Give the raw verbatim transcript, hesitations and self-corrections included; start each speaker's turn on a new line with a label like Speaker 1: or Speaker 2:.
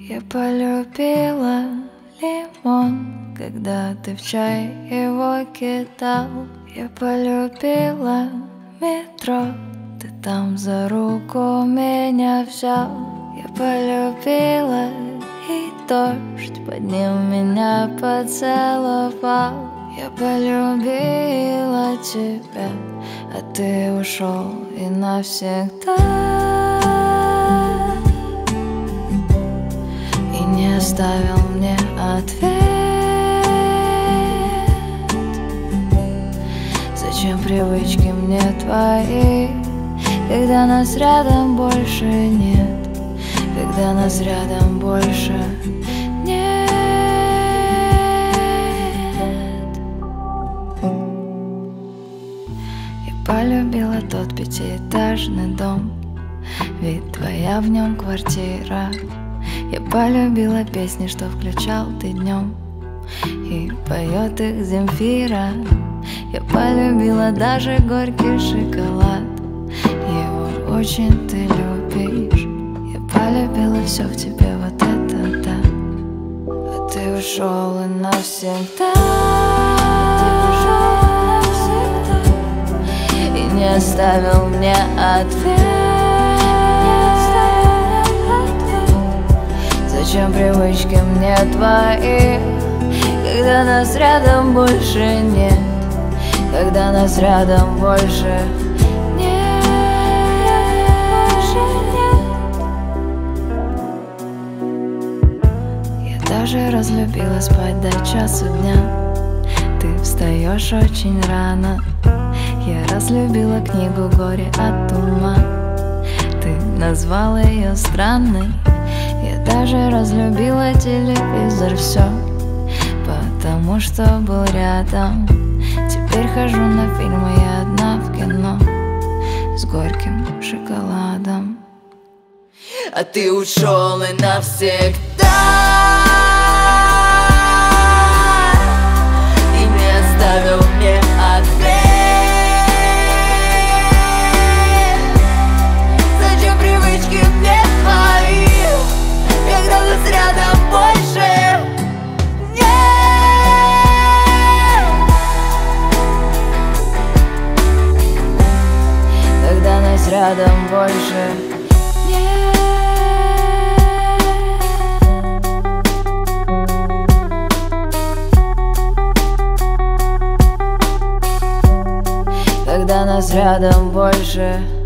Speaker 1: Я полюбила лимон, когда ты в чай его кидал. Я полюбила метро, ты там за руку меня взял. Я полюбила и дождь, под ним меня поцеловал. Я полюбила тебя, а ты ушел и навсегда, и не оставил мне ответ. Зачем привычки мне твои, когда нас рядом больше нет, когда нас рядом больше нет. Я полюбила тот пятиэтажный дом, ведь твоя в нем квартира. Я полюбила песни, что включал ты днем, и поет их Земфира. Я полюбила даже горький шоколад, его очень ты любишь. Я полюбила все в тебе, вот это да. А ты ушел и навсегда, и не оставил мне ответ. Зачем привычки мне твои, когда нас рядом больше нет, когда нас рядом больше нет, Я даже разлюбила спать до часу дня. Ты встаешь очень рано. Я разлюбила книгу «Горе от ума». Ты назвала ее странной. Я даже разлюбила телевизор, все потому что был рядом. Теперь хожу на фильмы, я одна в кино с горьким шоколадом.
Speaker 2: А ты ушел и навсегда, и не оставил мне ответ. Зачем привычки мне твои, когда нас рядом больше нет,
Speaker 1: когда нас рядом больше нет. Когда нас рядом больше